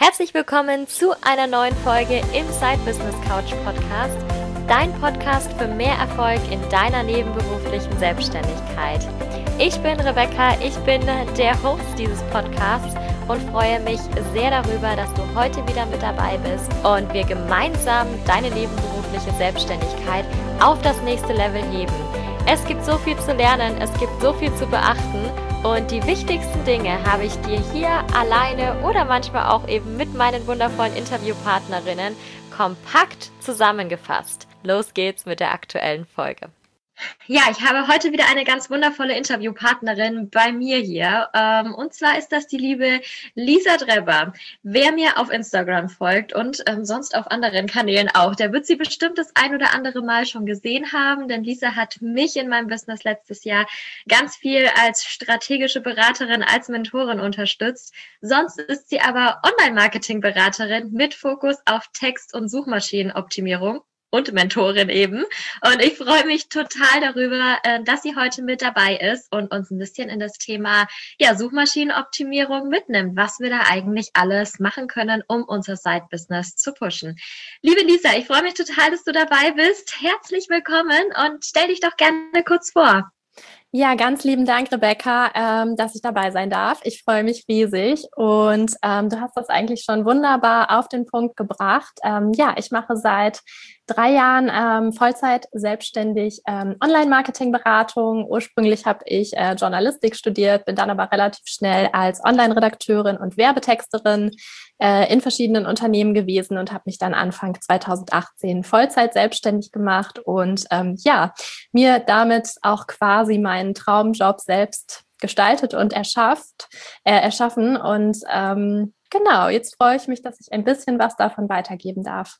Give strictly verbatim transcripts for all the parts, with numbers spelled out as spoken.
Herzlich willkommen zu einer neuen Folge im Side Business Couch Podcast, dein Podcast für mehr Erfolg in deiner nebenberuflichen Selbstständigkeit. Ich bin Rebecca, ich bin der Host dieses Podcasts und freue mich sehr darüber, dass du heute wieder mit dabei bist und wir gemeinsam deine nebenberufliche Selbstständigkeit auf das nächste Level heben. Es gibt so viel zu lernen, es gibt so viel zu beachten und die wichtigsten Dinge habe ich dir hier alleine oder manchmal auch eben mit meinen wundervollen Interviewpartnerinnen kompakt zusammengefasst. Los geht's mit der aktuellen Folge. Ja, ich habe heute wieder eine ganz wundervolle Interviewpartnerin bei mir hier. Ähm, und zwar ist das die liebe Lisa Drebber. Wer mir auf Instagram folgt und ähm, sonst auf anderen Kanälen auch, der wird sie bestimmt das ein oder andere Mal schon gesehen haben, denn Lisa hat mich in meinem Business letztes Jahr ganz viel als strategische Beraterin, als Mentorin unterstützt. Sonst ist sie aber Online-Marketing-Beraterin mit Fokus auf Text- und Suchmaschinenoptimierung. Und Mentorin eben. Und ich freue mich total darüber, dass sie heute mit dabei ist und uns ein bisschen in das Thema ja, Suchmaschinenoptimierung mitnimmt, was wir da eigentlich alles machen können, um unser Side-Business zu pushen. Liebe Lisa, ich freue mich total, dass du dabei bist. Herzlich willkommen und stell dich doch gerne kurz vor. Ja, ganz lieben Dank, Rebecca, ähm, dass ich dabei sein darf. Ich freue mich riesig und ähm, du hast das eigentlich schon wunderbar auf den Punkt gebracht. Ähm, ja, ich mache seit drei Jahren ähm, Vollzeit selbstständig ähm, Online-Marketing-Beratung. Ursprünglich habe ich äh, Journalistik studiert, bin dann aber relativ schnell als Online-Redakteurin und Werbetexterin äh, in verschiedenen Unternehmen gewesen und habe mich dann Anfang zweitausendachtzehn Vollzeit selbstständig gemacht und ähm, ja, mir damit auch quasi meinen Traumjob selbst gestaltet und erschafft, äh, erschaffen. Und ähm, genau, jetzt freue ich mich, dass ich ein bisschen was davon weitergeben darf.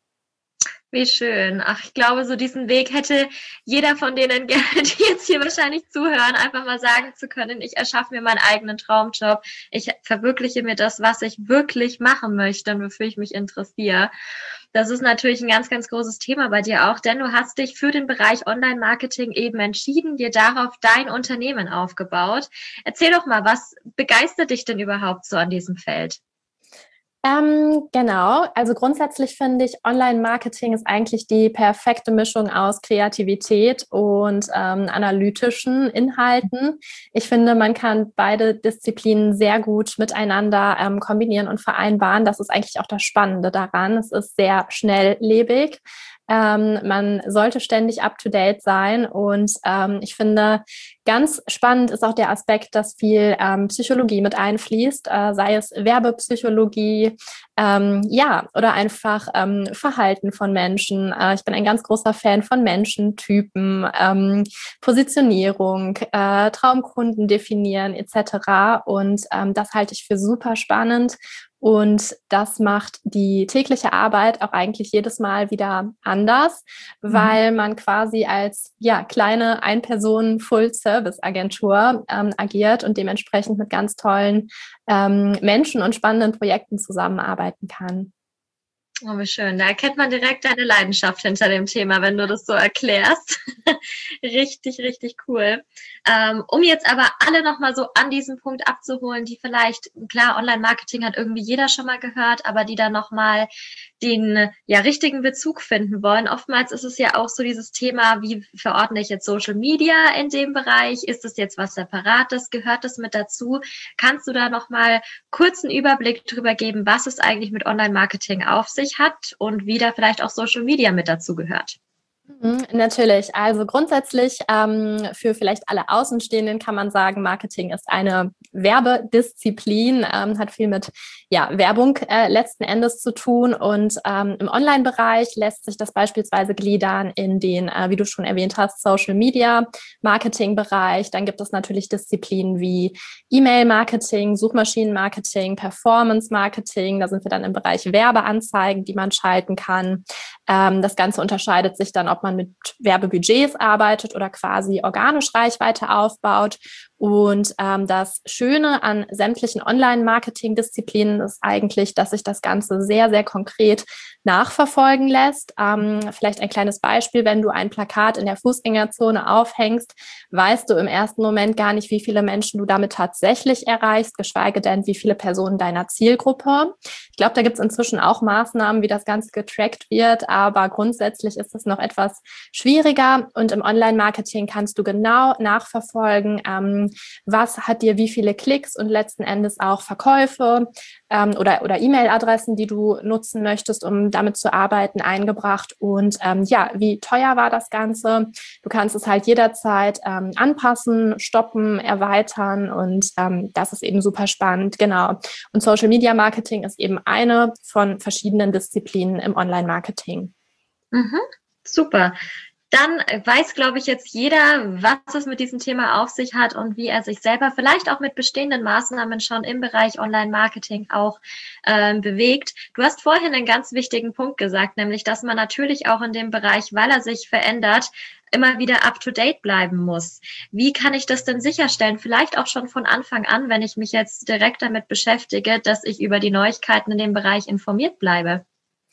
Wie schön. Ach, ich glaube, so diesen Weg hätte jeder von denen, die jetzt hier wahrscheinlich zuhören, einfach mal sagen zu können, ich erschaffe mir meinen eigenen Traumjob. Ich verwirkliche mir das, was ich wirklich machen möchte und wofür ich mich interessiere. Das ist natürlich ein ganz, ganz großes Thema bei dir auch, denn du hast dich für den Bereich Online-Marketing eben entschieden, dir darauf dein Unternehmen aufgebaut. Erzähl doch mal, was begeistert dich denn überhaupt so an diesem Feld? Ähm, genau, also grundsätzlich finde ich, Online-Marketing ist eigentlich die perfekte Mischung aus Kreativität und ähm, analytischen Inhalten. Ich finde, man kann beide Disziplinen sehr gut miteinander ähm, kombinieren und vereinbaren. Das ist eigentlich auch das Spannende daran. Es ist sehr schnelllebig. Ähm, man sollte ständig up-to-date sein und ähm, ich finde, ganz spannend ist auch der Aspekt, dass viel ähm, Psychologie mit einfließt, äh, sei es Werbepsychologie, ähm, ja, oder einfach ähm, Verhalten von Menschen. Äh, ich bin ein ganz großer Fan von Menschentypen, ähm, Positionierung, äh, Traumkunden definieren et cetera. Und ähm, das halte ich für super spannend. Und das macht die tägliche Arbeit auch eigentlich jedes Mal wieder anders, mhm. weil man quasi als ja kleine Ein-Personen-Full-Service-Agentur ähm, agiert und dementsprechend mit ganz tollen ähm, Menschen und spannenden Projekten zusammenarbeiten kann. Oh, wie schön. Da erkennt man direkt deine Leidenschaft hinter dem Thema, wenn du das so erklärst. Richtig, richtig cool. Ähm, um jetzt aber alle nochmal so an diesen Punkt abzuholen, die vielleicht, klar, Online-Marketing hat irgendwie jeder schon mal gehört, aber die da nochmal den ja richtigen Bezug finden wollen. Oftmals ist es ja auch so dieses Thema, wie verordne ich jetzt Social Media in dem Bereich? Ist es jetzt was Separates? Gehört das mit dazu? Kannst du da nochmal kurz einen Überblick drüber geben, was es eigentlich mit Online-Marketing auf sich hat und wie da vielleicht auch Social Media mit dazu gehört? Mhm, natürlich. Also grundsätzlich ähm, für vielleicht alle Außenstehenden kann man sagen, Marketing ist eine Werbedisziplin, ähm, hat viel mit ja, Werbung äh, letzten Endes zu tun und ähm, im Online-Bereich lässt sich das beispielsweise gliedern in den, äh, wie du schon erwähnt hast, Social-Media-Marketing-Bereich. Dann gibt es natürlich Disziplinen wie E-Mail-Marketing, Suchmaschinen-Marketing, Performance-Marketing. Da sind wir dann im Bereich Werbeanzeigen, die man schalten kann. Ähm, das Ganze unterscheidet sich dann, ob man mit Werbebudgets arbeitet oder quasi organisch Reichweite aufbaut. Und ähm, das Schöne an sämtlichen Online-Marketing-Disziplinen ist eigentlich, dass sich das Ganze sehr, sehr konkret nachverfolgen lässt. Ähm, vielleicht ein kleines Beispiel: Wenn du ein Plakat in der Fußgängerzone aufhängst, weißt du im ersten Moment gar nicht, wie viele Menschen du damit tatsächlich erreichst, geschweige denn, wie viele Personen deiner Zielgruppe. Ich glaube, da gibt es inzwischen auch Maßnahmen, wie das Ganze getrackt wird, aber grundsätzlich ist es noch etwas schwieriger. Und im Online-Marketing kannst du genau nachverfolgen, ähm, was hat dir wie viele Klicks und letzten Endes auch Verkäufe ähm, oder, oder E-Mail-Adressen, die du nutzen möchtest, um damit zu arbeiten, eingebracht. Und ähm, ja, wie teuer war das Ganze? Du kannst es halt jederzeit ähm, anpassen, stoppen, erweitern und ähm, das ist eben super spannend. Genau. Und Social Media Marketing ist eben eine von verschiedenen Disziplinen im Online-Marketing. Mhm, super. Dann weiß, glaube ich, jetzt jeder, was es mit diesem Thema auf sich hat und wie er sich selber vielleicht auch mit bestehenden Maßnahmen schon im Bereich Online-Marketing auch ähm, bewegt. Du hast vorhin einen ganz wichtigen Punkt gesagt, nämlich, dass man natürlich auch in dem Bereich, weil er sich verändert, immer wieder up-to-date bleiben muss. Wie kann ich das denn sicherstellen? Vielleicht auch schon von Anfang an, wenn ich mich jetzt direkt damit beschäftige, dass ich über die Neuigkeiten in dem Bereich informiert bleibe.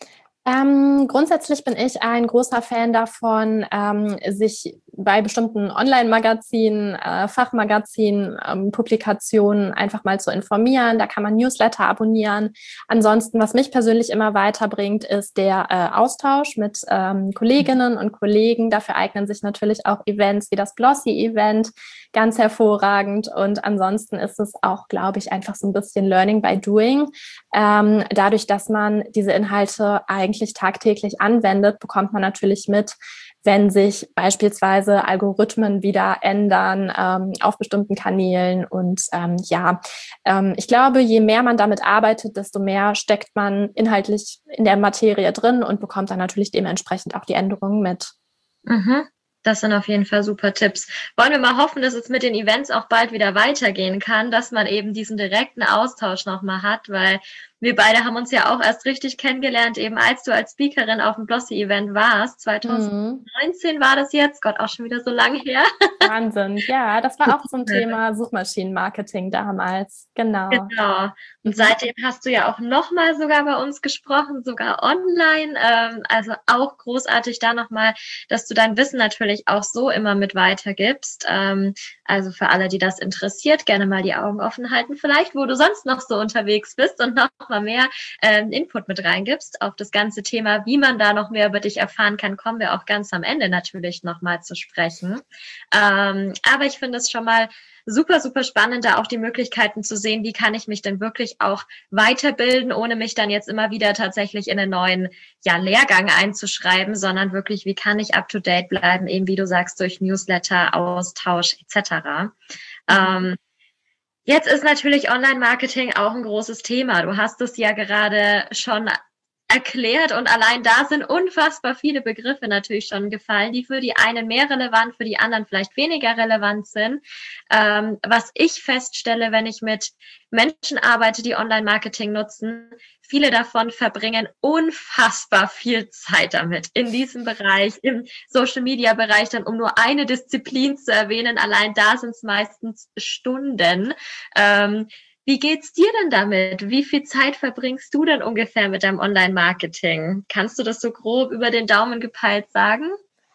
Ähm, grundsätzlich bin ich ein großer Fan davon, ähm, sich bei bestimmten Online-Magazinen, äh, Fachmagazinen, ähm, Publikationen einfach mal zu informieren. Da kann man Newsletter abonnieren. Ansonsten, was mich persönlich immer weiterbringt, ist der äh, Austausch mit ähm, Kolleginnen und Kollegen. Dafür eignen sich natürlich auch Events wie das Blossy-Event ganz hervorragend. Und ansonsten ist es auch, glaube ich, einfach so ein bisschen Learning by Doing. Ähm, dadurch, dass man diese Inhalte eigentlich tagtäglich anwendet, bekommt man natürlich mit, wenn sich beispielsweise Algorithmen wieder ändern ähm, auf bestimmten Kanälen. Und ähm, ja, ähm, ich glaube, je mehr man damit arbeitet, desto mehr steckt man inhaltlich in der Materie drin und bekommt dann natürlich dementsprechend auch die Änderungen mit. Mhm. Das sind auf jeden Fall super Tipps. Wollen wir mal hoffen, dass es mit den Events auch bald wieder weitergehen kann, dass man eben diesen direkten Austausch nochmal hat, weil wir beide haben uns ja auch erst richtig kennengelernt, eben als du als Speakerin auf dem Blossy-Event warst. zwanzig neunzehn mhm. war das jetzt, Gott, auch schon wieder so lange her. Wahnsinn, ja, das war auch zum Thema Suchmaschinenmarketing damals, genau. Genau, und seitdem hast du ja auch nochmal sogar bei uns gesprochen, sogar online, ähm, also auch großartig da nochmal, dass du dein Wissen natürlich auch so immer mit weitergibst. Ähm, also für alle, die das interessiert, gerne mal die Augen offen halten, vielleicht, wo du sonst noch so unterwegs bist und noch mal mehr ähm, Input mit reingibst auf das ganze Thema, wie man da noch mehr über dich erfahren kann, kommen wir auch ganz am Ende natürlich nochmal zu sprechen. Ähm, aber ich finde es schon mal super, super spannend, da auch die Möglichkeiten zu sehen, wie kann ich mich denn wirklich auch weiterbilden, ohne mich dann jetzt immer wieder tatsächlich in einen neuen ja, Lehrgang einzuschreiben, sondern wirklich, wie kann ich up-to-date bleiben, eben wie du sagst, durch Newsletter, Austausch et cetera. Mhm. Ähm, Jetzt ist natürlich Online-Marketing auch ein großes Thema. Du hast es ja gerade schon erklärt und allein da sind unfassbar viele Begriffe natürlich schon gefallen, die für die einen mehr relevant, für die anderen vielleicht weniger relevant sind. Ähm, was ich feststelle, wenn ich mit Menschen arbeite, die Online-Marketing nutzen, viele davon verbringen unfassbar viel Zeit damit in diesem Bereich, im Social-Media-Bereich, dann um nur eine Disziplin zu erwähnen. Allein da sind es meistens Stunden. Ähm, Wie geht's dir denn damit? Wie viel Zeit verbringst du denn ungefähr mit deinem Online-Marketing? Kannst du das so grob über den Daumen gepeilt sagen?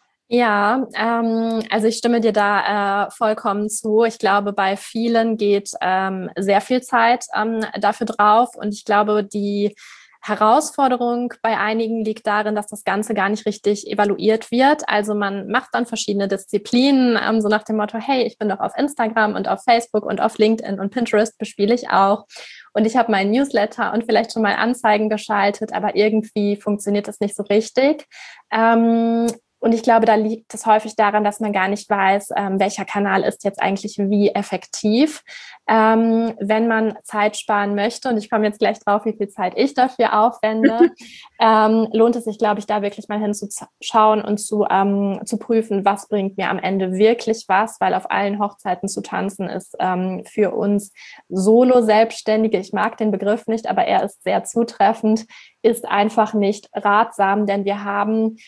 Ja, ähm, also ich stimme dir da äh, vollkommen zu. Ich glaube, bei vielen geht ähm, sehr viel Zeit ähm, dafür drauf und ich glaube, die Herausforderung bei einigen liegt darin, dass das Ganze gar nicht richtig evaluiert wird. Also man macht dann verschiedene Disziplinen, ähm, so nach dem Motto, hey, ich bin doch auf Instagram und auf Facebook und auf LinkedIn und Pinterest bespiele ich auch. Und ich habe meinen Newsletter und vielleicht schon mal Anzeigen geschaltet, aber irgendwie funktioniert das nicht so richtig. Ähm, Und ich glaube, da liegt es häufig daran, dass man gar nicht weiß, ähm, welcher Kanal ist jetzt eigentlich wie effektiv. Ähm, wenn man Zeit sparen möchte, und ich komme jetzt gleich drauf, wie viel Zeit ich dafür aufwende, ähm, lohnt es sich, glaube ich, da wirklich mal hinzuschauen und zu, ähm, zu prüfen, was bringt mir am Ende wirklich was, weil auf allen Hochzeiten zu tanzen ist ähm, für uns Solo-Selbstständige, ich mag den Begriff nicht, aber er ist sehr zutreffend, ist einfach nicht ratsam, denn wir haben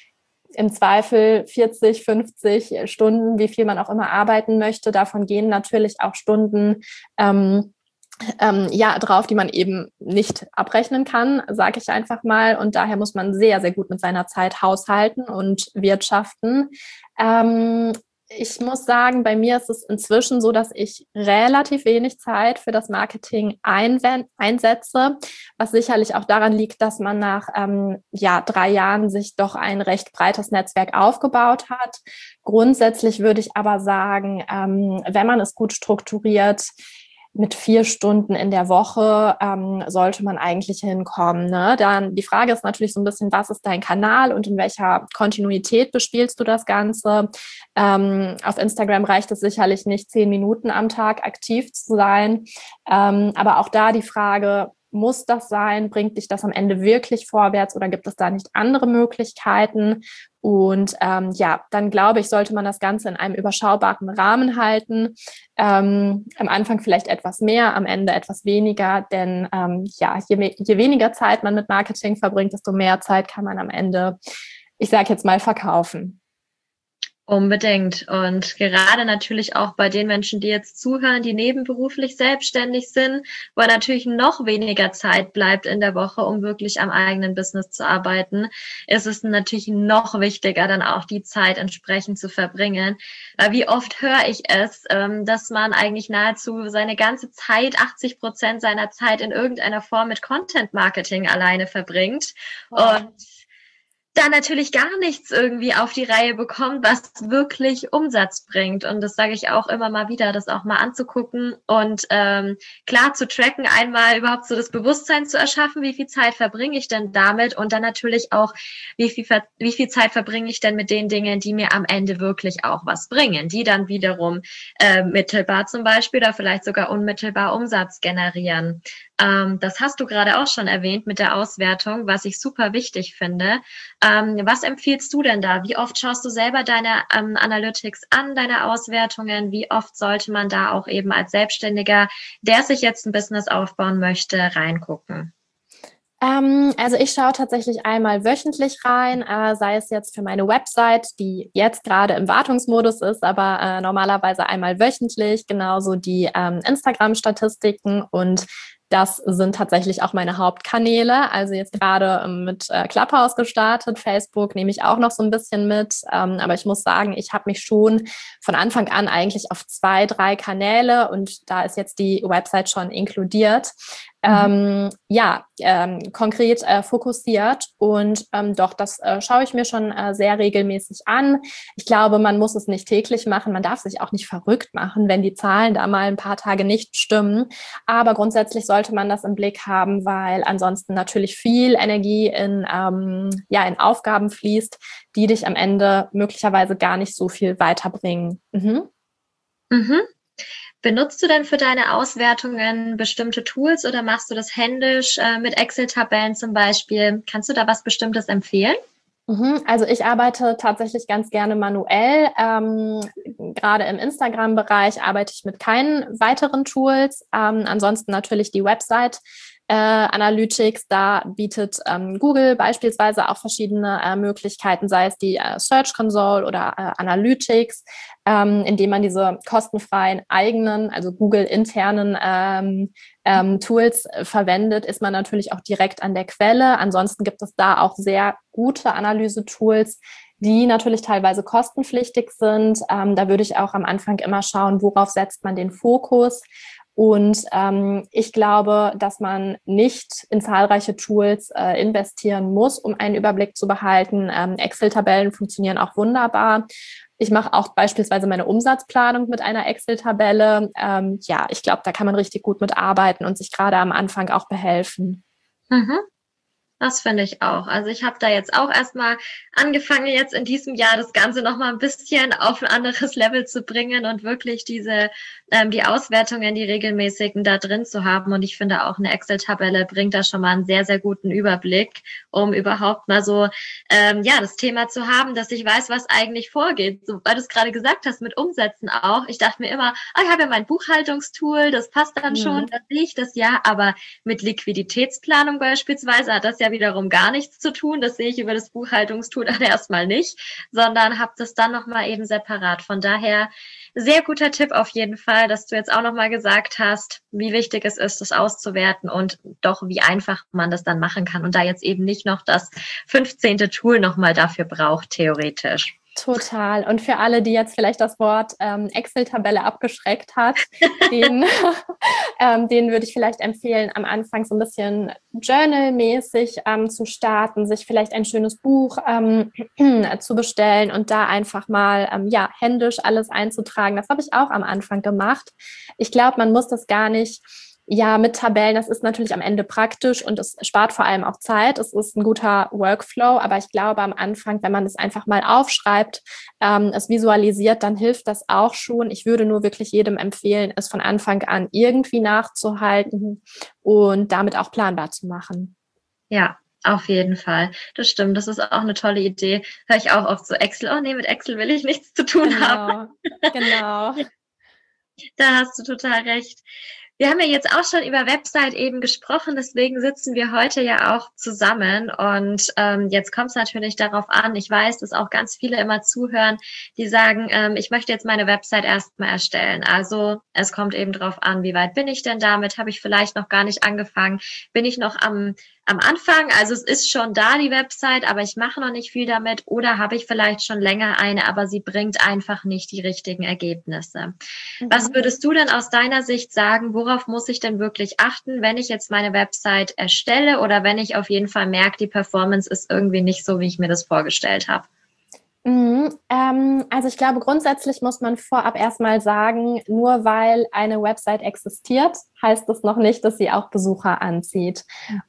im Zweifel vierzig, fünfzig Stunden, wie viel man auch immer arbeiten möchte. Davon gehen natürlich auch Stunden ähm, ähm, ja, drauf, die man eben nicht abrechnen kann, sage ich einfach mal. Und daher muss man sehr, sehr gut mit seiner Zeit haushalten und wirtschaften. Ähm, Ich muss sagen, bei mir ist es inzwischen so, dass ich relativ wenig Zeit für das Marketing einsetze, was sicherlich auch daran liegt, dass man nach ähm, ja, drei Jahren sich doch ein recht breites Netzwerk aufgebaut hat. Grundsätzlich würde ich aber sagen, ähm, wenn man es gut strukturiert, mit vier Stunden in der Woche ähm, sollte man eigentlich hinkommen. Ne? Dann die Frage ist natürlich so ein bisschen, was ist dein Kanal und in welcher Kontinuität bespielst du das Ganze? Ähm, auf Instagram reicht es sicherlich nicht, zehn Minuten am Tag aktiv zu sein. Ähm, aber auch da die Frage, muss das sein? Bringt dich das am Ende wirklich vorwärts oder gibt es da nicht andere Möglichkeiten? Und ähm, ja, dann glaube ich, sollte man das Ganze in einem überschaubaren Rahmen halten. Ähm, am Anfang vielleicht etwas mehr, am Ende etwas weniger, denn ähm, ja, je, je weniger Zeit man mit Marketing verbringt, desto mehr Zeit kann man am Ende, ich sage jetzt mal, verkaufen. Unbedingt. Und gerade natürlich auch bei den Menschen, die jetzt zuhören, die nebenberuflich selbstständig sind, wo natürlich noch weniger Zeit bleibt in der Woche, um wirklich am eigenen Business zu arbeiten, ist es natürlich noch wichtiger, dann auch die Zeit entsprechend zu verbringen. Weil wie oft höre ich es, dass man eigentlich nahezu seine ganze Zeit, achtzig Prozent seiner Zeit in irgendeiner Form mit Content Marketing alleine verbringt. Wow. Und dann natürlich gar nichts irgendwie auf die Reihe bekommt, was wirklich Umsatz bringt. Und das sage ich auch immer mal wieder, das auch mal anzugucken und ähm, klar zu tracken, einmal überhaupt so das Bewusstsein zu erschaffen, wie viel Zeit verbringe ich denn damit und dann natürlich auch, wie viel, wie viel Zeit verbringe ich denn mit den Dingen, die mir am Ende wirklich auch was bringen, die dann wiederum äh, mittelbar zum Beispiel oder vielleicht sogar unmittelbar Umsatz generieren. Ähm, das hast du gerade auch schon erwähnt mit der Auswertung, was ich super wichtig finde. Ähm, was empfiehlst du denn da? Wie oft schaust du selber deine ähm, Analytics an, deine Auswertungen? Wie oft sollte man da auch eben als Selbstständiger, der sich jetzt ein Business aufbauen möchte, reingucken? Ähm, also ich schaue tatsächlich einmal wöchentlich rein, äh, sei es jetzt für meine Website, die jetzt gerade im Wartungsmodus ist, aber äh, normalerweise einmal wöchentlich, genauso die ähm, Instagram-Statistiken und das sind tatsächlich auch meine Hauptkanäle. Also jetzt gerade mit äh, Clubhouse gestartet. Facebook nehme ich auch noch so ein bisschen mit. Ähm, aber ich muss sagen, ich habe mich schon von Anfang an eigentlich auf zwei, drei Kanäle und da ist jetzt die Website schon inkludiert. Mhm. Ähm, ja, ähm, konkret äh, fokussiert und ähm, doch, das äh, schaue ich mir schon äh, sehr regelmäßig an. Ich glaube, man muss es nicht täglich machen. Man darf sich auch nicht verrückt machen, wenn die Zahlen da mal ein paar Tage nicht stimmen. Aber grundsätzlich sollte man das im Blick haben, weil ansonsten natürlich viel Energie in, ähm, ja, in Aufgaben fließt, die dich am Ende möglicherweise gar nicht so viel weiterbringen. Mhm. Mhm. Benutzt du denn für deine Auswertungen bestimmte Tools oder machst du das händisch äh, mit Excel-Tabellen zum Beispiel? Kannst du da was Bestimmtes empfehlen? Also ich arbeite tatsächlich ganz gerne manuell. Ähm, gerade im Instagram-Bereich arbeite ich mit keinen weiteren Tools. Ähm, ansonsten natürlich die Website. Äh, Analytics, da bietet ähm, Google beispielsweise auch verschiedene äh, Möglichkeiten, sei es die äh, Search Console oder äh, Analytics, ähm, indem man diese kostenfreien eigenen, also Google-internen ähm, ähm, Tools äh, verwendet, ist man natürlich auch direkt an der Quelle. Ansonsten gibt es da auch sehr gute Analyse-Tools, die natürlich teilweise kostenpflichtig sind. Ähm, da würde ich auch am Anfang immer schauen, worauf setzt man den Fokus. Und ähm, ich glaube, dass man nicht in zahlreiche Tools äh, investieren muss, um einen Überblick zu behalten. Ähm, Excel-Tabellen funktionieren auch wunderbar. Ich mache auch beispielsweise meine Umsatzplanung mit einer Excel-Tabelle. Ähm, ja, ich glaube, da kann man richtig gut mitarbeiten und sich gerade am Anfang auch behelfen. Mhm. Das finde ich auch. Also ich habe da jetzt auch erstmal angefangen, jetzt in diesem Jahr das Ganze nochmal ein bisschen auf ein anderes Level zu bringen und wirklich diese ähm, die Auswertungen, die regelmäßigen da drin zu haben. Und ich finde auch eine Excel-Tabelle bringt da schon mal einen sehr, sehr guten Überblick, um überhaupt mal so ähm, ja das Thema zu haben, dass ich weiß, was eigentlich vorgeht. So, weil du es gerade gesagt hast, mit Umsätzen auch. Ich dachte mir immer, oh, ich habe ja mein Buchhaltungstool, das passt dann mhm. schon, da sehe ich das ja. Aber mit Liquiditätsplanung beispielsweise hat das ja ja wiederum gar nichts zu tun. Das sehe ich über das Buchhaltungstool dann erstmal nicht, sondern habe das dann nochmal eben separat. Von daher sehr guter Tipp auf jeden Fall, dass du jetzt auch nochmal gesagt hast, wie wichtig es ist, das auszuwerten und doch, wie einfach man das dann machen kann und da jetzt eben nicht noch das fünfzehnte Tool nochmal dafür braucht, theoretisch. Total. Und für alle, die jetzt vielleicht das Wort ähm, Excel-Tabelle abgeschreckt hat, den, ähm, denen würde ich vielleicht empfehlen, am Anfang so ein bisschen Journal-mäßig ähm, zu starten, sich vielleicht ein schönes Buch ähm, zu bestellen und da einfach mal ähm, ja, händisch alles einzutragen. Das habe ich auch am Anfang gemacht. Ich glaube, man muss das gar nicht ja, mit Tabellen, das ist natürlich am Ende praktisch und es spart vor allem auch Zeit. Es ist ein guter Workflow, aber ich glaube am Anfang, wenn man das einfach mal aufschreibt, ähm, es visualisiert, dann hilft das auch schon. Ich würde nur wirklich jedem empfehlen, es von Anfang an irgendwie nachzuhalten und damit auch planbar zu machen. Ja, auf jeden Fall. Das stimmt. Das ist auch eine tolle Idee. Höre ich auch oft so Excel. Oh nee, mit Excel will ich nichts zu tun genau, haben. Genau. Da hast du total recht. Wir haben ja jetzt auch schon über Website eben gesprochen, deswegen sitzen wir heute ja auch zusammen und ähm, jetzt kommt es natürlich darauf an, ich weiß, dass auch ganz viele immer zuhören, die sagen, ähm, ich möchte jetzt meine Website erstmal erstellen. Also es kommt eben darauf an, wie weit bin ich denn damit? Habe ich vielleicht noch gar nicht angefangen? Bin ich noch am am Anfang? Also es ist schon da, die Website, aber ich mache noch nicht viel damit oder habe ich vielleicht schon länger eine, aber sie bringt einfach nicht die richtigen Ergebnisse. Mhm. Was würdest du denn aus deiner Sicht sagen, worauf muss ich denn wirklich achten, wenn ich jetzt meine Website erstelle oder wenn ich auf jeden Fall merke, die Performance ist irgendwie nicht so, wie ich mir das vorgestellt habe? Mhm, ähm, also ich glaube, grundsätzlich muss man vorab erstmal sagen, nur weil eine Website existiert, heißt das noch nicht, dass sie auch Besucher anzieht.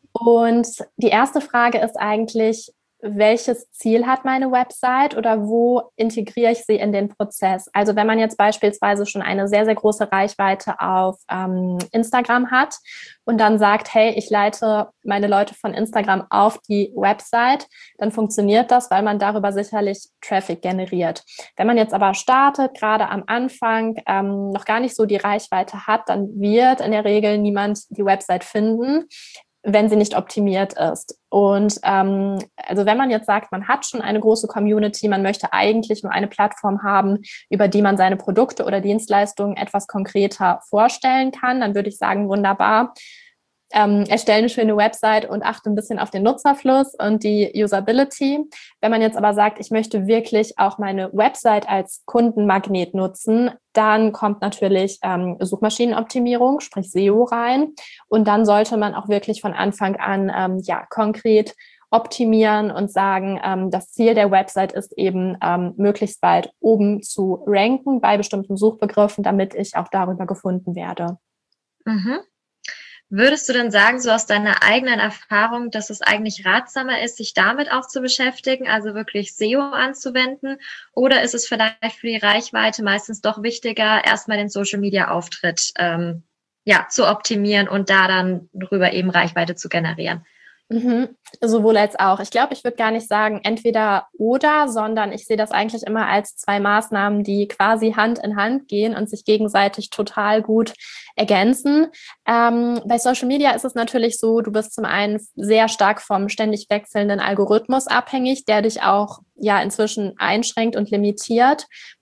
Und die erste Frage ist eigentlich, welches Ziel hat meine Website oder wo integriere ich sie in den Prozess? Also wenn man jetzt beispielsweise schon eine sehr, sehr große Reichweite auf ähm, Instagram hat und dann sagt, hey, ich leite meine Leute von Instagram auf die Website, dann funktioniert das, weil man darüber sicherlich Traffic generiert. Wenn man jetzt aber startet, gerade am Anfang ähm, noch gar nicht so die Reichweite hat, dann wird in der Regel niemand die Website finden, wenn sie nicht optimiert ist. Und ähm, also wenn man jetzt sagt, man hat schon eine große Community, man möchte eigentlich nur eine Plattform haben, über die man seine Produkte oder Dienstleistungen etwas konkreter vorstellen kann, dann würde ich sagen, wunderbar. Ähm, erstelle eine schöne Website und achte ein bisschen auf den Nutzerfluss und die Usability. Wenn man jetzt aber sagt, ich möchte wirklich auch meine Website als Kundenmagnet nutzen, dann kommt natürlich ähm, Suchmaschinenoptimierung, sprich S E O rein. Und dann sollte man auch wirklich von Anfang an ähm, ja konkret optimieren und sagen, ähm, das Ziel der Website ist eben, ähm, möglichst weit oben zu ranken bei bestimmten Suchbegriffen, damit ich auch darüber gefunden werde. Mhm. Würdest du denn sagen, so aus deiner eigenen Erfahrung, dass es eigentlich ratsamer ist, sich damit auch zu beschäftigen, also wirklich S E O anzuwenden? Oder ist es vielleicht für die Reichweite meistens doch wichtiger, erstmal den Social-Media-Auftritt ähm, ja, zu optimieren und da dann drüber eben Reichweite zu generieren? Mhm. Sowohl als auch. Ich glaube, ich würde gar nicht sagen entweder oder, sondern ich sehe das eigentlich immer als zwei Maßnahmen, die quasi Hand in Hand gehen und sich gegenseitig total gut ergänzen. Ähm, bei Social Media ist es natürlich so, du bist zum einen sehr stark vom ständig wechselnden Algorithmus abhängig, der dich auch ja inzwischen einschränkt und limitiert.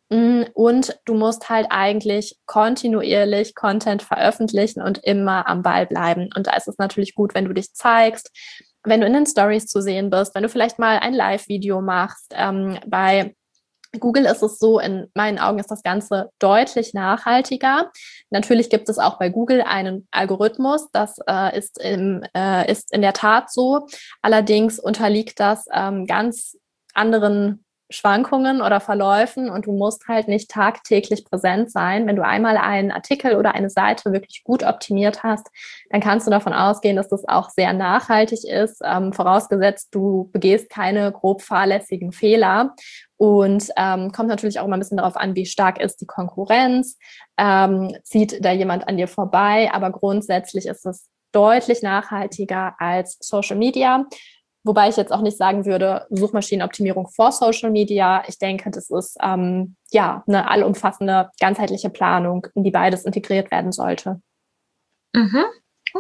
Und du musst halt eigentlich kontinuierlich Content veröffentlichen und immer am Ball bleiben. Und da ist es natürlich gut, wenn du dich zeigst, wenn du in den Stories zu sehen bist, wenn du vielleicht mal ein Live-Video machst. Ähm, bei Google ist es so, in meinen Augen ist das Ganze deutlich nachhaltiger. Natürlich gibt es auch bei Google einen Algorithmus, das äh, ist, im, äh, ist in der Tat so. Allerdings unterliegt das ähm, ganz anderen Schwankungen oder Verläufen und du musst halt nicht tagtäglich präsent sein. Wenn du einmal einen Artikel oder eine Seite wirklich gut optimiert hast, dann kannst du davon ausgehen, dass das auch sehr nachhaltig ist, ähm, vorausgesetzt, du begehst keine grob fahrlässigen Fehler. Und ähm, kommt natürlich auch immer ein bisschen darauf an, wie stark ist die Konkurrenz, ähm, zieht da jemand an dir vorbei, aber grundsätzlich ist es deutlich nachhaltiger als Social Media. Wobei ich jetzt auch nicht sagen würde, Suchmaschinenoptimierung vor Social Media. Ich denke, das ist ähm, ja eine allumfassende, ganzheitliche Planung, in die beides integriert werden sollte. Mhm. Okay,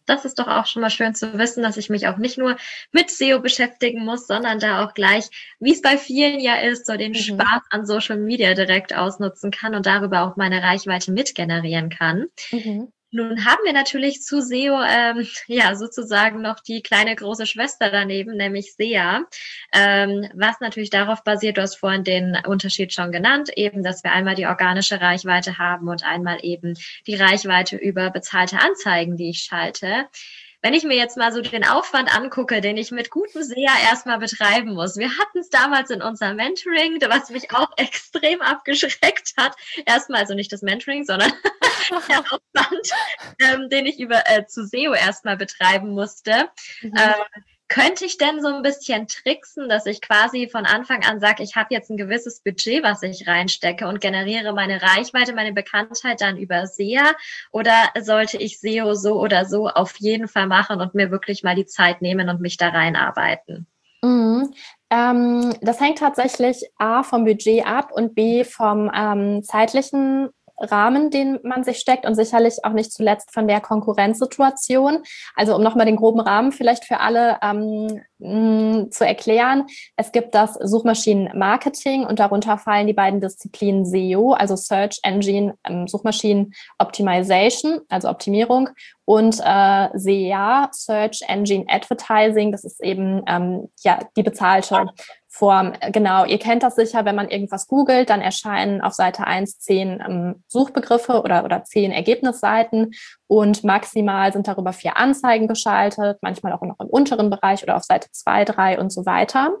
Das ist doch auch schon mal schön zu wissen, dass ich mich auch nicht nur mit S E O beschäftigen muss, sondern da auch gleich, wie es bei vielen ja ist, so den mhm. Spaß an Social Media direkt ausnutzen kann und darüber auch meine Reichweite mitgenerieren kann. Mhm. Nun haben wir natürlich zu S E O ähm, ja sozusagen noch die kleine große Schwester daneben, nämlich S E A, ähm, was natürlich darauf basiert, du hast vorhin den Unterschied schon genannt, eben, dass wir einmal die organische Reichweite haben und einmal eben die Reichweite über bezahlte Anzeigen, die ich schalte. Wenn ich mir jetzt mal so den Aufwand angucke, den ich mit gutem S E A erstmal betreiben muss. Wir hatten es damals in unserem Mentoring, was mich auch extrem abgeschreckt hat. Erstmal, also nicht das Mentoring, sondern der Aufwand, ähm, den ich über äh, zu S E O erstmal betreiben musste. Mhm. Ähm, könnte ich denn so ein bisschen tricksen, dass ich quasi von Anfang an sage, ich habe jetzt ein gewisses Budget, was ich reinstecke und generiere meine Reichweite, meine Bekanntheit dann über S E A? Oder sollte ich S E O so oder so auf jeden Fall machen und mir wirklich mal die Zeit nehmen und mich da reinarbeiten? Mhm. Ähm, das hängt tatsächlich A vom Budget ab und B vom ähm, zeitlichen Rahmen, den man sich steckt und sicherlich auch nicht zuletzt von der Konkurrenzsituation. Also um nochmal den groben Rahmen vielleicht für alle ähm, mh, zu erklären. Es gibt das Suchmaschinenmarketing und darunter fallen die beiden Disziplinen S E O, also Search Engine ähm, Suchmaschinen Optimization, also Optimierung, und äh, S E A, Search Engine Advertising, das ist eben ähm, ja die bezahlte Form. Genau, ihr kennt das sicher, wenn man irgendwas googelt, dann erscheinen auf Seite eins zehn ähm, Suchbegriffe oder, oder zehn Ergebnisseiten und maximal sind darüber vier Anzeigen geschaltet, manchmal auch noch im unteren Bereich oder auf Seite zwei, drei und so weiter.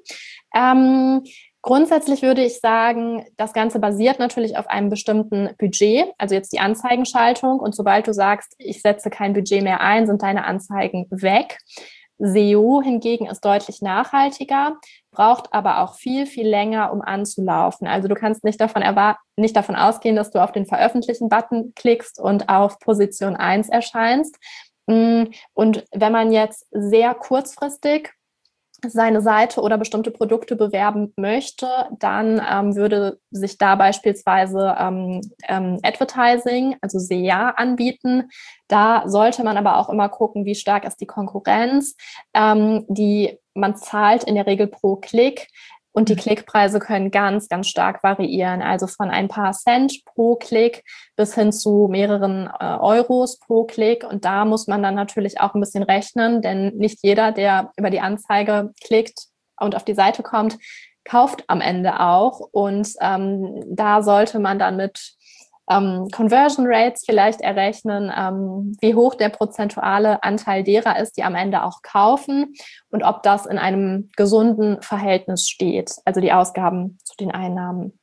Ähm, Grundsätzlich würde ich sagen, das Ganze basiert natürlich auf einem bestimmten Budget, also jetzt die Anzeigenschaltung. Und sobald du sagst, ich setze kein Budget mehr ein, sind deine Anzeigen weg. S E O hingegen ist deutlich nachhaltiger, braucht aber auch viel, viel länger, um anzulaufen. Also du kannst nicht davon erwarten, nicht davon ausgehen, dass du auf den Veröffentlichen-Button klickst und auf Position eins erscheinst. Und wenn man jetzt sehr kurzfristig seine Seite oder bestimmte Produkte bewerben möchte, dann ähm, würde sich da beispielsweise ähm, ähm, Advertising, also S E A, anbieten. Da sollte man aber auch immer gucken, wie stark ist die Konkurrenz. Ähm, die man zahlt in der Regel pro Klick. Und die Klickpreise können ganz, ganz stark variieren. Also von ein paar Cent pro Klick bis hin zu mehreren äh, Euros pro Klick. Und da muss man dann natürlich auch ein bisschen rechnen, denn nicht jeder, der über die Anzeige klickt und auf die Seite kommt, kauft am Ende auch. Und ähm, da sollte man dann mit ähm, Conversion Rates vielleicht errechnen, ähm, wie hoch der prozentuale Anteil derer ist, die am Ende auch kaufen und ob das in einem gesunden Verhältnis steht, also die Ausgaben zu den Einnahmen.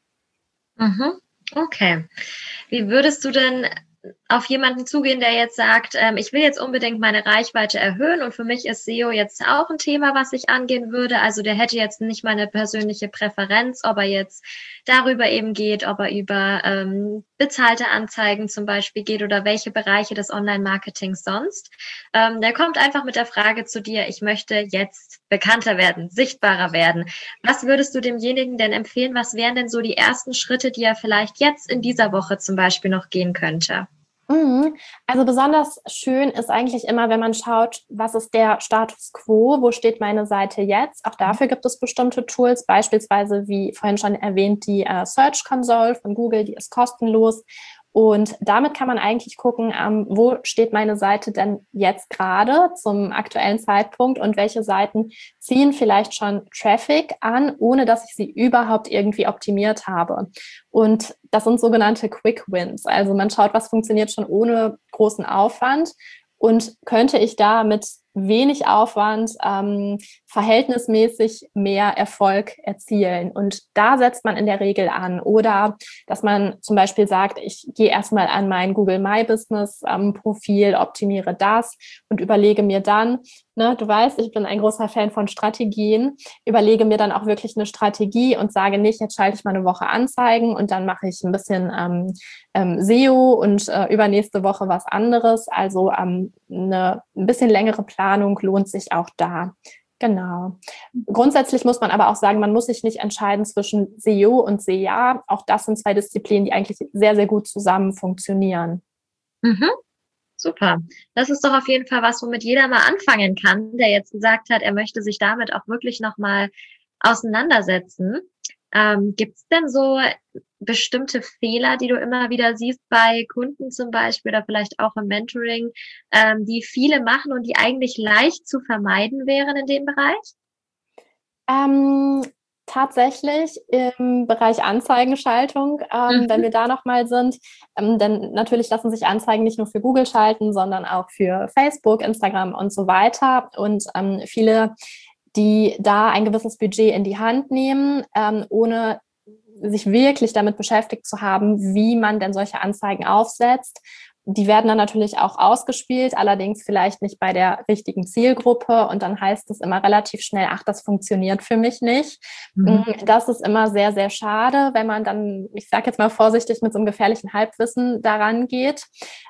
Mhm. Okay. Wie würdest du denn auf jemanden zugehen, der jetzt sagt, ähm, ich will jetzt unbedingt meine Reichweite erhöhen und für mich ist S E O jetzt auch ein Thema, was ich angehen würde. Also der hätte jetzt nicht mal eine persönliche Präferenz, ob er jetzt darüber eben geht, ob er über ähm, bezahlte Anzeigen zum Beispiel geht oder welche Bereiche des Online-Marketings sonst. Ähm, der kommt einfach mit der Frage zu dir, ich möchte jetzt bekannter werden, sichtbarer werden. Was würdest du demjenigen denn empfehlen? Was wären denn so die ersten Schritte, die er vielleicht jetzt in dieser Woche zum Beispiel noch gehen könnte? Also besonders schön ist eigentlich immer, wenn man schaut, was ist der Status quo, wo steht meine Seite jetzt. Auch dafür gibt es bestimmte Tools, beispielsweise wie vorhin schon erwähnt die äh, Search Console von Google, die ist kostenlos. Und damit kann man eigentlich gucken, ähm, wo steht meine Seite denn jetzt gerade zum aktuellen Zeitpunkt und welche Seiten ziehen vielleicht schon Traffic an, ohne dass ich sie überhaupt irgendwie optimiert habe. Und das sind sogenannte Quick Wins. Also man schaut, was funktioniert schon ohne großen Aufwand und könnte ich da mit wenig Aufwand ähm, verhältnismäßig mehr Erfolg erzielen. Und da setzt man in der Regel an. Oder dass man zum Beispiel sagt, ich gehe erstmal an mein Google My Business ähm, Profil, optimiere das und überlege mir dann, ne, du weißt, ich bin ein großer Fan von Strategien, überlege mir dann auch wirklich eine Strategie und sage nicht, jetzt schalte ich mal eine Woche Anzeigen und dann mache ich ein bisschen ähm, ähm, S E O und äh, übernächste Woche was anderes. Also ähm, eine ein bisschen längere Planung lohnt sich auch da. Genau. Grundsätzlich muss man aber auch sagen, man muss sich nicht entscheiden zwischen S E O und S E A. Auch das sind zwei Disziplinen, die eigentlich sehr, sehr gut zusammen funktionieren. Mhm. Super. Das ist doch auf jeden Fall was, womit jeder mal anfangen kann, der jetzt gesagt hat, er möchte sich damit auch wirklich nochmal auseinandersetzen. Ähm, Gibt es denn so bestimmte Fehler, die du immer wieder siehst bei Kunden zum Beispiel oder vielleicht auch im Mentoring, ähm, die viele machen und die eigentlich leicht zu vermeiden wären in dem Bereich? Ähm, tatsächlich im Bereich Anzeigenschaltung, ähm, Mhm. wenn wir da nochmal sind, ähm, denn natürlich lassen sich Anzeigen nicht nur für Google schalten, sondern auch für Facebook, Instagram und so weiter. Und ähm, viele, die da ein gewisses Budget in die Hand nehmen, ähm, ohne sich wirklich damit beschäftigt zu haben, wie man denn solche Anzeigen aufsetzt. Die werden dann natürlich auch ausgespielt, allerdings vielleicht nicht bei der richtigen Zielgruppe. Und dann heißt es immer relativ schnell, ach, das funktioniert für mich nicht. Mhm. Das ist immer sehr, sehr schade, wenn man dann, ich sage jetzt mal vorsichtig, mit so einem gefährlichen Halbwissen daran geht.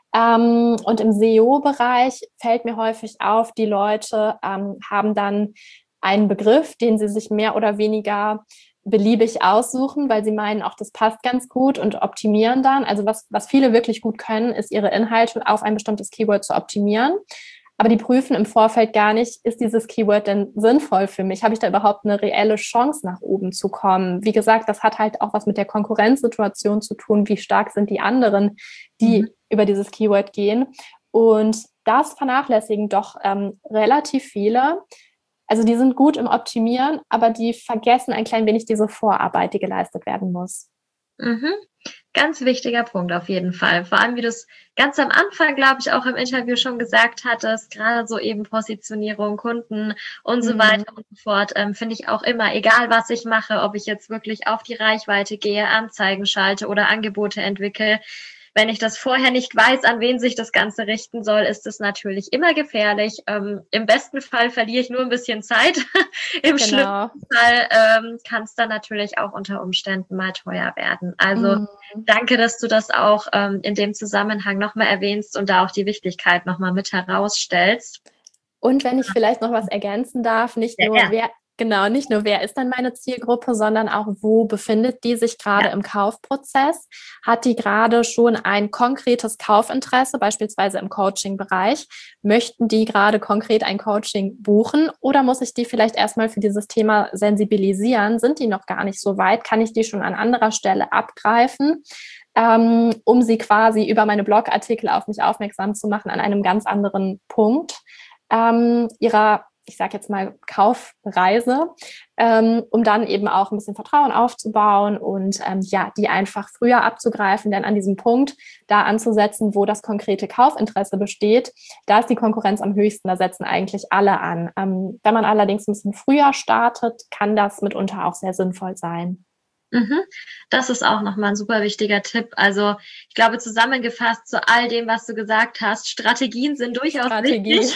Und im S E O-Bereich fällt mir häufig auf, die Leute haben dann einen Begriff, den sie sich mehr oder weniger beliebig aussuchen, weil sie meinen, auch das passt ganz gut und optimieren dann. Also was, was viele wirklich gut können, ist ihre Inhalte auf ein bestimmtes Keyword zu optimieren. Aber die prüfen im Vorfeld gar nicht, ist dieses Keyword denn sinnvoll für mich? Habe ich da überhaupt eine reelle Chance, nach oben zu kommen? Wie gesagt, das hat halt auch was mit der Konkurrenzsituation zu tun. Wie stark sind die anderen, die mhm. über dieses Keyword gehen? Und das vernachlässigen doch ähm, relativ viele. Also die sind gut im Optimieren, aber die vergessen ein klein wenig diese Vorarbeit, die geleistet werden muss. Mhm. Ganz wichtiger Punkt auf jeden Fall. Vor allem, wie du es ganz am Anfang, glaube ich, auch im Interview schon gesagt hattest, gerade so eben Positionierung, Kunden und so mhm. weiter und so fort, ähm, finde ich auch immer, egal was ich mache, ob ich jetzt wirklich auf die Reichweite gehe, Anzeigen schalte oder Angebote entwickle. Wenn ich das vorher nicht weiß, an wen sich das Ganze richten soll, ist es natürlich immer gefährlich. Ähm, im besten Fall verliere ich nur ein bisschen Zeit. Im genau. schlimmsten Fall ähm, kann es dann natürlich auch unter Umständen mal teuer werden. Also mhm. danke, dass du das auch ähm, in dem Zusammenhang nochmal erwähnst und da auch die Wichtigkeit nochmal mit herausstellst. Und wenn ich vielleicht noch was ergänzen darf, nicht ja, nur ja. wer Genau, nicht nur wer ist dann meine Zielgruppe, sondern auch wo befindet die sich gerade ja. im Kaufprozess? Hat die gerade schon ein konkretes Kaufinteresse, beispielsweise im Coaching-Bereich? Möchten die gerade konkret ein Coaching buchen oder muss ich die vielleicht erstmal für dieses Thema sensibilisieren? Sind die noch gar nicht so weit? Kann ich die schon an anderer Stelle abgreifen, ähm, um sie quasi über meine Blogartikel auf mich aufmerksam zu machen an einem ganz anderen Punkt ähm, ihrer ich sage jetzt mal, Kaufreise, ähm, um dann eben auch ein bisschen Vertrauen aufzubauen und ähm, ja, die einfach früher abzugreifen, denn an diesem Punkt da anzusetzen, wo das konkrete Kaufinteresse besteht, da ist die Konkurrenz am höchsten, da setzen eigentlich alle an. Ähm, wenn man allerdings ein bisschen früher startet, kann das mitunter auch sehr sinnvoll sein. Mhm. Das ist auch nochmal ein super wichtiger Tipp. Also ich glaube, zusammengefasst zu all dem, was du gesagt hast, Strategien sind durchaus Strategie. wichtig.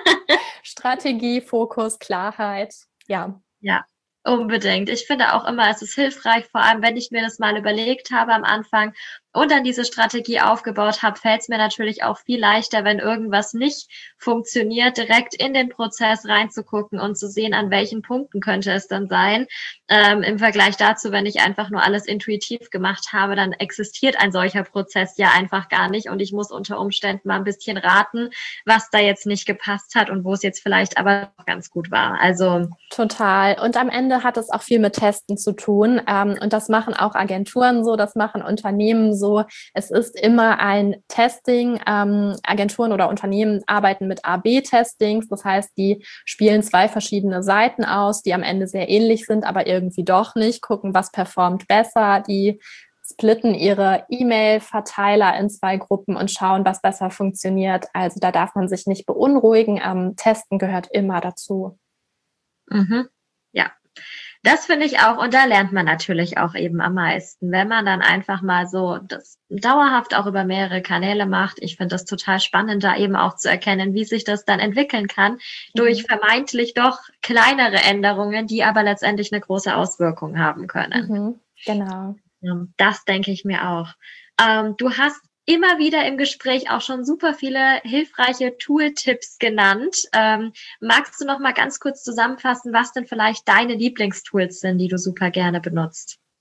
Strategie, Fokus, Klarheit, ja. Ja, unbedingt. Ich finde auch immer, es ist hilfreich, vor allem wenn ich mir das mal überlegt habe am Anfang und dann diese Strategie aufgebaut habe, fällt es mir natürlich auch viel leichter, wenn irgendwas nicht funktioniert, direkt in den Prozess reinzugucken und zu sehen, an welchen Punkten könnte es dann sein. Ähm, im Vergleich dazu, wenn ich einfach nur alles intuitiv gemacht habe, dann existiert ein solcher Prozess ja einfach gar nicht und ich muss unter Umständen mal ein bisschen raten, was da jetzt nicht gepasst hat und wo es jetzt vielleicht aber ganz gut war. Also total. Und am Ende hat es auch viel mit Testen zu tun. Ähm, und das machen auch Agenturen so, das machen Unternehmen so. Es ist immer ein Testing. Ähm, Agenturen oder Unternehmen arbeiten mit A B Testings. Das heißt, die spielen zwei verschiedene Seiten aus, die am Ende sehr ähnlich sind, aber irgendwie doch nicht. Gucken, was performt besser. Die splitten ihre E-Mail-Verteiler in zwei Gruppen und schauen, was besser funktioniert. Also da darf man sich nicht beunruhigen. Ähm, Testen gehört immer dazu. Mhm. Ja, das finde ich auch. Und da lernt man natürlich auch eben am meisten, wenn man dann einfach mal so das dauerhaft auch über mehrere Kanäle macht. Ich finde das total spannend, da eben auch zu erkennen, wie sich das dann entwickeln kann, mhm. durch vermeintlich doch kleinere Änderungen, die aber letztendlich eine große Auswirkung haben können. Mhm. Genau. Das denke ich mir auch. Ähm, du hast immer wieder im Gespräch auch schon super viele hilfreiche Tooltips genannt. Ähm, magst du noch mal ganz kurz zusammenfassen, was denn vielleicht deine Lieblingstools sind, die du super gerne benutzt?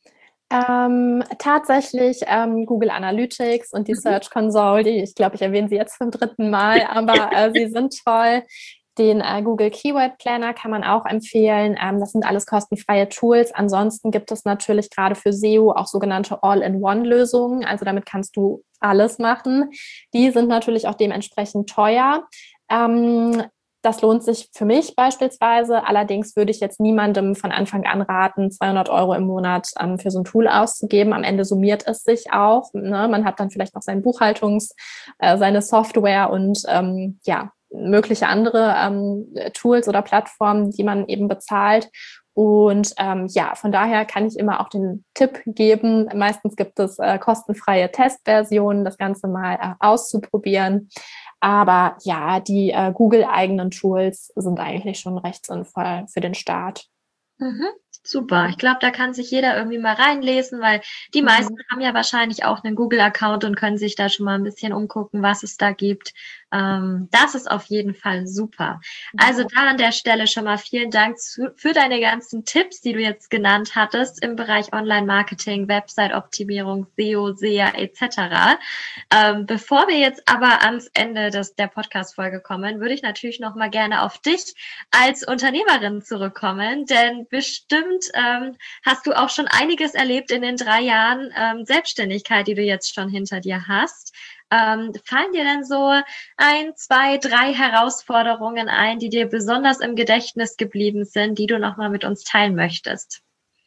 Ähm, tatsächlich ähm, Google Analytics und die Mhm. Search Console, die, ich glaube, ich erwähne sie jetzt zum dritten Mal, aber äh, sie sind toll. Den äh, Google Keyword Planner kann man auch empfehlen. Ähm, das sind alles kostenfreie Tools. Ansonsten gibt es natürlich gerade für S E O auch sogenannte All-in-One-Lösungen. Also damit kannst du alles machen. Die sind natürlich auch dementsprechend teuer. Ähm, Das lohnt sich für mich beispielsweise. Allerdings würde ich jetzt niemandem von Anfang an raten, zweihundert Euro im Monat ähm, für so ein Tool auszugeben. Am Ende summiert es sich auch. Ne? Man hat dann vielleicht noch seine Buchhaltungs-, äh, seine Software und ähm, ja, mögliche andere ähm, Tools oder Plattformen, die man eben bezahlt. Und ähm, ja, von daher kann ich immer auch den Tipp geben. Meistens gibt es äh, kostenfreie Testversionen, das Ganze mal äh, auszuprobieren. Aber ja, die äh, Google-eigenen Tools sind eigentlich schon recht sinnvoll für den Start. Mhm. Super. Ich glaube, da kann sich jeder irgendwie mal reinlesen, weil die meisten Mhm. haben ja wahrscheinlich auch einen Google-Account und können sich da schon mal ein bisschen umgucken, was es da gibt. Ähm, das ist auf jeden Fall super. Also Ja. da an der Stelle schon mal vielen Dank zu, für deine ganzen Tipps, die du jetzt genannt hattest im Bereich Online-Marketing, Website-Optimierung, S E O, S E A et cetera. Ähm, bevor wir jetzt aber ans Ende des, der Podcast-Folge kommen, würde ich natürlich noch mal gerne auf dich als Unternehmerin zurückkommen, denn bestimmt ähm, hast du auch schon einiges erlebt in den drei Jahren ähm, Selbstständigkeit, die du jetzt schon hinter dir hast. Ähm, fallen dir denn so ein, zwei, drei Herausforderungen ein, die dir besonders im Gedächtnis geblieben sind, die du nochmal mit uns teilen möchtest?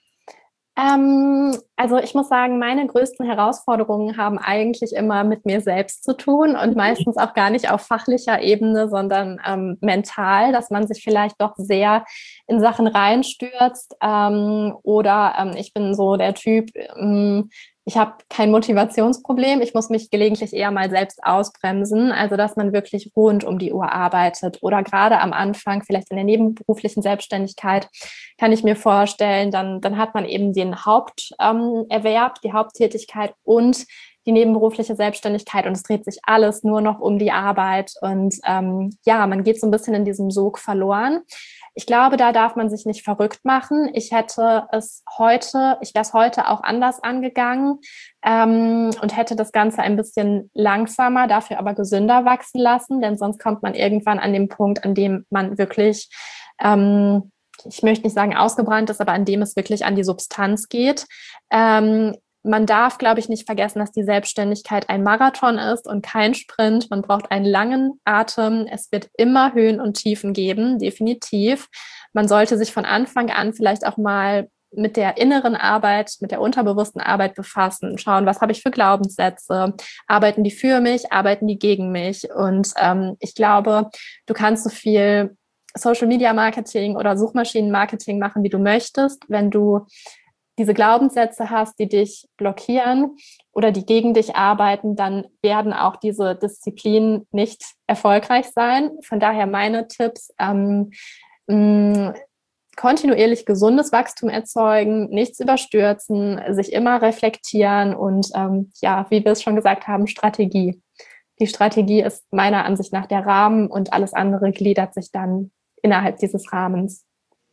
Ähm, also ich muss sagen, meine größten Herausforderungen haben eigentlich immer mit mir selbst zu tun und meistens auch gar nicht auf fachlicher Ebene, sondern ähm, mental, dass man sich vielleicht doch sehr in Sachen reinstürzt. Ähm, oder ähm, ich bin so der Typ, ähm, ich habe kein Motivationsproblem. Ich muss mich gelegentlich eher mal selbst ausbremsen. Also, dass man wirklich rund um die Uhr arbeitet oder gerade am Anfang, vielleicht in der nebenberuflichen Selbstständigkeit, kann ich mir vorstellen, dann, dann hat man eben den Haupterwerb, ähm, die Haupttätigkeit und die nebenberufliche Selbstständigkeit und es dreht sich alles nur noch um die Arbeit und ähm, ja, man geht so ein bisschen in diesem Sog verloren. Ich glaube, da darf man sich nicht verrückt machen. Ich hätte es heute, ich wäre es heute auch anders angegangen ähm, und hätte das Ganze ein bisschen langsamer, dafür aber gesünder wachsen lassen, denn sonst kommt man irgendwann an den Punkt, an dem man wirklich, ähm, ich möchte nicht sagen ausgebrannt ist, aber an dem es wirklich an die Substanz geht. Ähm, man darf, glaube ich, nicht vergessen, dass die Selbstständigkeit ein Marathon ist und kein Sprint. Man braucht einen langen Atem. Es wird immer Höhen und Tiefen geben, definitiv. Man sollte sich von Anfang an vielleicht auch mal mit der inneren Arbeit, mit der unterbewussten Arbeit befassen, schauen, was habe ich für Glaubenssätze, arbeiten die für mich, arbeiten die gegen mich. Und ähm, ich glaube, du kannst so viel Social Media Marketing oder Suchmaschinenmarketing machen, wie du möchtest, wenn du diese Glaubenssätze hast, die dich blockieren oder die gegen dich arbeiten, dann werden auch diese Disziplinen nicht erfolgreich sein. Von daher meine Tipps, ähm, mh, kontinuierlich gesundes Wachstum erzeugen, nichts überstürzen, sich immer reflektieren und ähm, ja, wie wir es schon gesagt haben, Strategie. Die Strategie ist meiner Ansicht nach der Rahmen und alles andere gliedert sich dann innerhalb dieses Rahmens.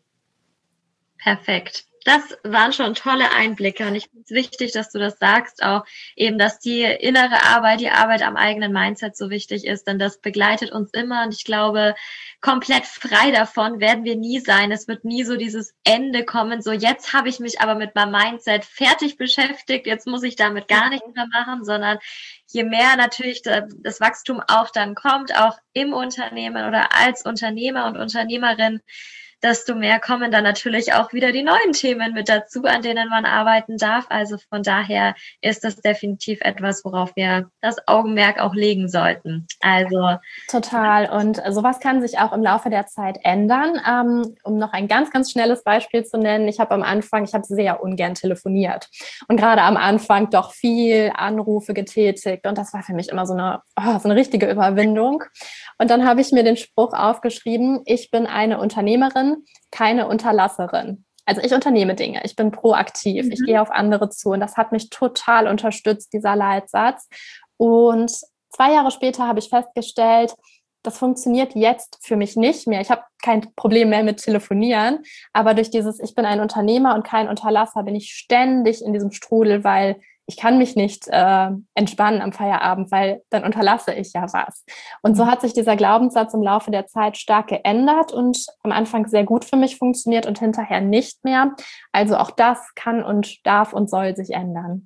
Perfekt. Das waren schon tolle Einblicke und ich finde es wichtig, dass du das sagst, auch eben, dass die innere Arbeit, die Arbeit am eigenen Mindset so wichtig ist, denn das begleitet uns immer und ich glaube, komplett frei davon werden wir nie sein. Es wird nie so dieses Ende kommen, so jetzt habe ich mich aber mit meinem Mindset fertig beschäftigt, jetzt muss ich damit gar nichts mehr machen, sondern je mehr natürlich das Wachstum auch dann kommt, auch im Unternehmen oder als Unternehmer und Unternehmerin, desto mehr kommen dann natürlich auch wieder die neuen Themen mit dazu, an denen man arbeiten darf. Also von daher ist das definitiv etwas, worauf wir das Augenmerk auch legen sollten. Also total. Und sowas kann sich auch im Laufe der Zeit ändern. Ähm, um noch ein ganz, ganz schnelles Beispiel zu nennen. Ich habe am Anfang, ich habe sehr ungern telefoniert und gerade am Anfang doch viel Anrufe getätigt. Und das war für mich immer so eine, oh, so eine richtige Überwindung. Und dann habe ich mir den Spruch aufgeschrieben, ich bin eine Unternehmerin, keine Unterlasserin. Also ich unternehme Dinge, ich bin proaktiv, mhm. ich gehe auf andere zu und das hat mich total unterstützt, dieser Leitsatz. Und zwei Jahre später habe ich festgestellt, das funktioniert jetzt für mich nicht mehr. Ich habe kein Problem mehr mit Telefonieren, aber durch dieses, ich bin ein Unternehmer und kein Unterlasser, bin ich ständig in diesem Strudel, weil ich kann mich nicht äh, entspannen am Feierabend, weil dann unterlasse ich ja was. Und so hat sich dieser Glaubenssatz im Laufe der Zeit stark geändert und am Anfang sehr gut für mich funktioniert und hinterher nicht mehr. Also auch das kann und darf und soll sich ändern.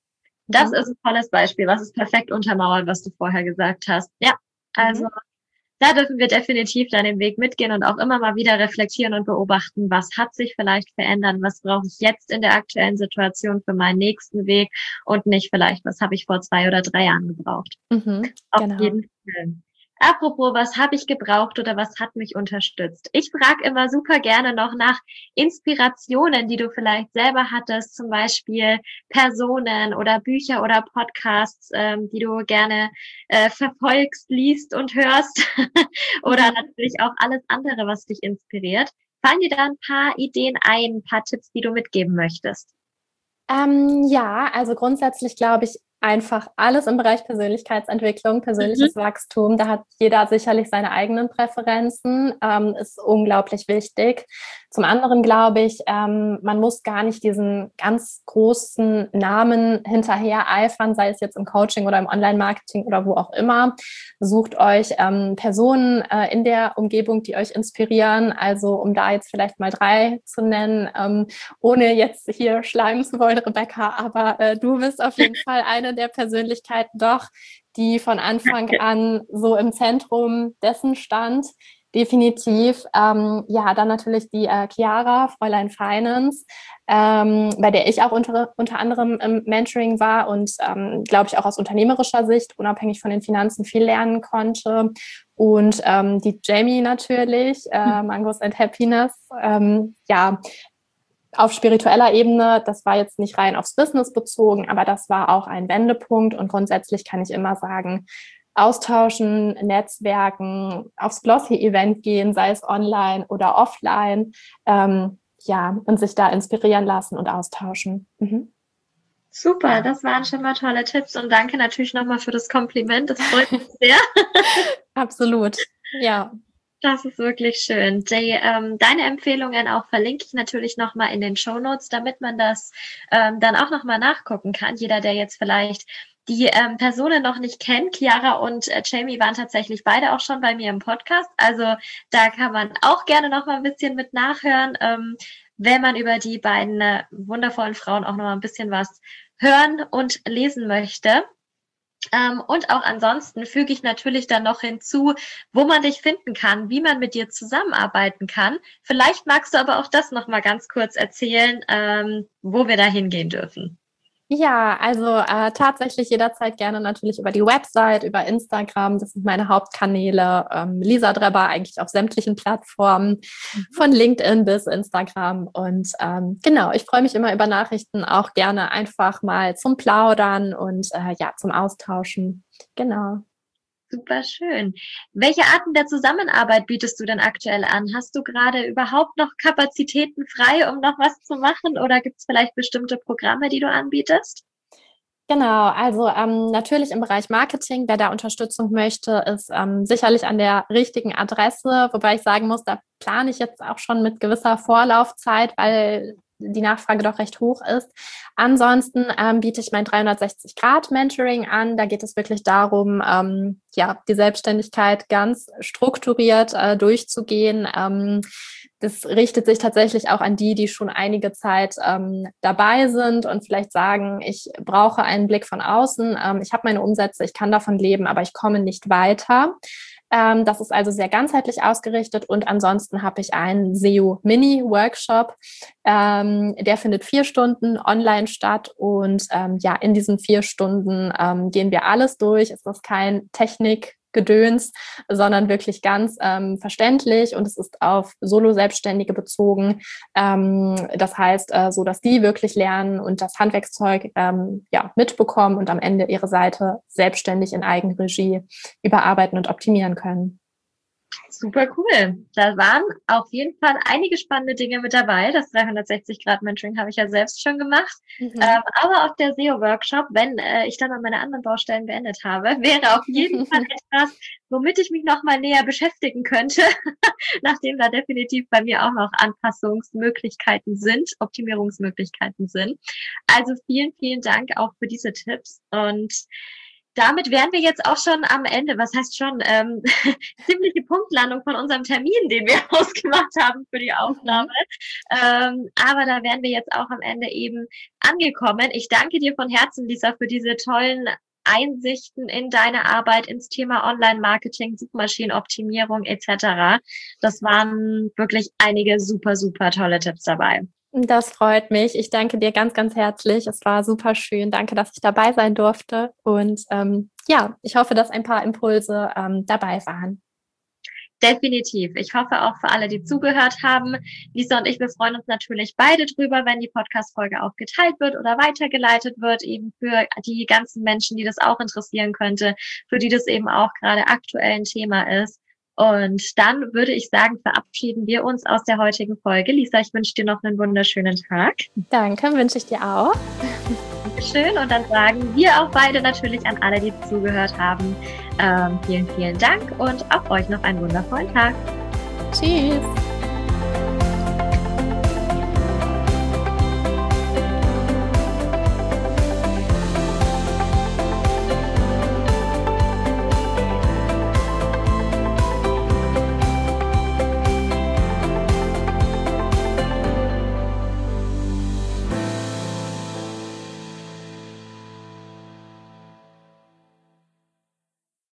Das ist ein tolles Beispiel, was es perfekt untermauert, was du vorher gesagt hast. Ja, also mhm. Da dürfen wir definitiv dann den Weg mitgehen und auch immer mal wieder reflektieren und beobachten, was hat sich vielleicht verändert, was brauche ich jetzt in der aktuellen Situation für meinen nächsten Weg und nicht vielleicht, was habe ich vor zwei oder drei Jahren gebraucht. Mhm, Auf genau. jeden Fall. Apropos, was habe ich gebraucht oder was hat mich unterstützt? Ich frage immer super gerne noch nach Inspirationen, die du vielleicht selber hattest, zum Beispiel Personen oder Bücher oder Podcasts, ähm, die du gerne äh, verfolgst, liest und hörst oder natürlich auch alles andere, was dich inspiriert. Fallen dir da ein paar Ideen ein, ein paar Tipps, die du mitgeben möchtest? Ähm, ja, also grundsätzlich glaube ich, einfach alles im Bereich Persönlichkeitsentwicklung, persönliches mhm. Wachstum. Da hat jeder sicherlich seine eigenen Präferenzen, ähm, ist unglaublich wichtig. Zum anderen glaube ich, ähm, man muss gar nicht diesen ganz großen Namen hinterher eifern, sei es jetzt im Coaching oder im Online-Marketing oder wo auch immer. Sucht euch ähm, Personen äh, in der Umgebung, die euch inspirieren. Also um da jetzt vielleicht mal drei zu nennen, ähm, ohne jetzt hier schleimen zu wollen, Rebecca, aber äh, du bist auf jeden Fall eine der Persönlichkeiten doch, die von Anfang an so im Zentrum dessen stand. Definitiv. Ähm, ja, dann natürlich die äh, Chiara, Fräulein Finance, ähm, bei der ich auch unter, unter anderem im Mentoring war und, ähm, glaube ich, auch aus unternehmerischer Sicht, unabhängig von den Finanzen, viel lernen konnte. Und ähm, die Jamie natürlich, äh, Mangos and Happiness. Ähm, ja, auf spiritueller Ebene, das war jetzt nicht rein aufs Business bezogen, aber das war auch ein Wendepunkt. Und grundsätzlich kann ich immer sagen, austauschen, Netzwerken, aufs Glossy-Event gehen, sei es online oder offline, ähm, ja, und sich da inspirieren lassen und austauschen. Mhm. Super, das waren schon mal tolle Tipps und danke natürlich nochmal für das Kompliment, das freut mich sehr. Absolut, ja. Das ist wirklich schön. Jay, ähm, deine Empfehlungen auch verlinke ich natürlich nochmal in den Shownotes, damit man das ähm, dann auch nochmal nachgucken kann. Jeder, der jetzt vielleicht die ähm, Personen noch nicht kennt, Chiara und äh, Jamie waren tatsächlich beide auch schon bei mir im Podcast. Also da kann man auch gerne noch mal ein bisschen mit nachhören, ähm, wenn man über die beiden äh, wundervollen Frauen auch noch mal ein bisschen was hören und lesen möchte. Ähm, und auch ansonsten füge ich natürlich dann noch hinzu, wo man dich finden kann, wie man mit dir zusammenarbeiten kann. Vielleicht magst du aber auch das noch mal ganz kurz erzählen, ähm, wo wir da hingehen dürfen. Ja, also äh, tatsächlich jederzeit gerne natürlich über die Website, über Instagram. Das sind meine Hauptkanäle. Ähm, Lisa Drebber eigentlich auf sämtlichen Plattformen, mhm. von LinkedIn bis Instagram. Und ähm, genau, ich freue mich immer über Nachrichten, auch gerne einfach mal zum Plaudern und äh, ja, zum Austauschen. Genau. Super schön. Welche Arten der Zusammenarbeit bietest du denn aktuell an? Hast du gerade überhaupt noch Kapazitäten frei, um noch was zu machen? Oder gibt es vielleicht bestimmte Programme, die du anbietest? Genau, also ähm, natürlich im Bereich Marketing, wer da Unterstützung möchte, ist ähm, sicherlich an der richtigen Adresse, wobei ich sagen muss, da plane ich jetzt auch schon mit gewisser Vorlaufzeit, weil die Nachfrage doch recht hoch ist. Ansonsten ähm, biete ich mein dreihundertsechzig Grad Mentoring an. Da geht es wirklich darum, ähm, ja, die Selbstständigkeit ganz strukturiert äh, durchzugehen. Ähm, das richtet sich tatsächlich auch an die, die schon einige Zeit ähm, dabei sind und vielleicht sagen, ich brauche einen Blick von außen. Ähm, ich habe meine Umsätze, ich kann davon leben, aber ich komme nicht weiter. Ähm, das ist also sehr ganzheitlich ausgerichtet und ansonsten habe ich einen S E O-Mini-Workshop. Ähm, der findet vier Stunden online statt und ähm, ja, in diesen vier Stunden ähm, gehen wir alles durch. Es ist kein Technikgedöns, sondern wirklich ganz ähm, verständlich und es ist auf Solo-Selbstständige bezogen. Ähm, das heißt, äh, so dass die wirklich lernen und das Handwerkszeug ähm, ja, mitbekommen und am Ende ihre Seite selbstständig in Eigenregie überarbeiten und optimieren können. Super cool. Da waren auf jeden Fall einige spannende Dinge mit dabei. Das dreihundertsechzig Grad Mentoring habe ich ja selbst schon gemacht. Mhm. Ähm, aber auch der S E O-Workshop, wenn äh, ich dann mal meine anderen Baustellen beendet habe, wäre auf jeden Fall etwas, womit ich mich nochmal näher beschäftigen könnte, nachdem da definitiv bei mir auch noch Anpassungsmöglichkeiten sind, Optimierungsmöglichkeiten sind. Also vielen, vielen Dank auch für diese Tipps, und damit wären wir jetzt auch schon am Ende, was heißt schon, ähm, ziemliche Punktlandung von unserem Termin, den wir ausgemacht haben für die Aufnahme. Mhm. Ähm, aber da wären wir jetzt auch am Ende eben angekommen. Ich danke dir von Herzen, Lisa, für diese tollen Einsichten in deine Arbeit, ins Thema Online-Marketing, Suchmaschinenoptimierung et cetera. Das waren wirklich einige super, super tolle Tipps dabei. Das freut mich. Ich danke dir ganz, ganz herzlich. Es war super schön. Danke, dass ich dabei sein durfte. Und ähm, ja, ich hoffe, dass ein paar Impulse ähm, dabei waren. Definitiv. Ich hoffe auch für alle, die zugehört haben. Lisa und ich, wir freuen uns natürlich beide drüber, wenn die Podcast-Folge auch geteilt wird oder weitergeleitet wird, eben für die ganzen Menschen, die das auch interessieren könnte, für die das eben auch gerade aktuell ein Thema ist. Und dann würde ich sagen, verabschieden wir uns aus der heutigen Folge. Lisa, ich wünsche dir noch einen wunderschönen Tag. Danke, wünsche ich dir auch. Dankeschön. Und dann sagen wir auch beide natürlich an alle, die zugehört haben, ähm, vielen, vielen Dank und auch euch noch einen wundervollen Tag. Tschüss.